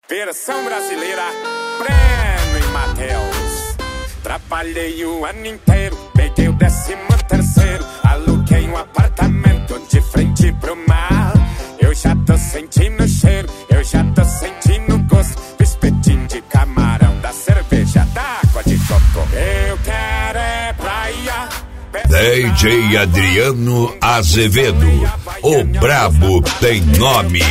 Versão brasileira, Breno e Matheus. Trabalhei o ano inteiro, peguei o 13º, aluguei um apartamento de frente pro mar. Eu já tô sentindo o cheiro, eu já tô sentindo o gosto do espetinho de camarão, da cerveja, da água de coco. Eu quero é praia. DJ Adriano Azevedo, o brabo tem nome.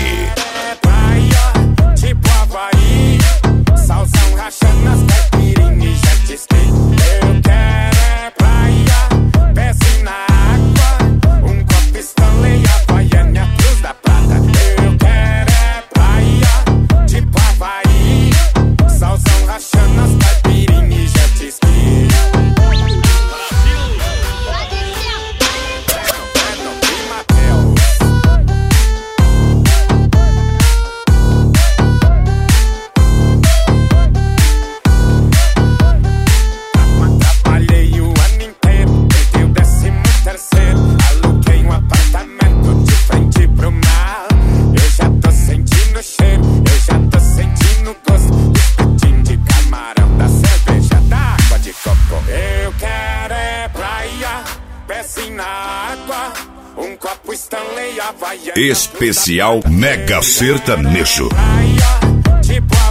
Tipo Havaí, salsão rachando as caipirinhas e jet ski. Eu quero é praia, pezinho na água, um copo Stanley, Havaiana, Cruz da Prata. Eu quero é praia, tipo Havaí, salsão rachando as caipirinhas e jet ski. Especial Mega Sertanejo. Tipo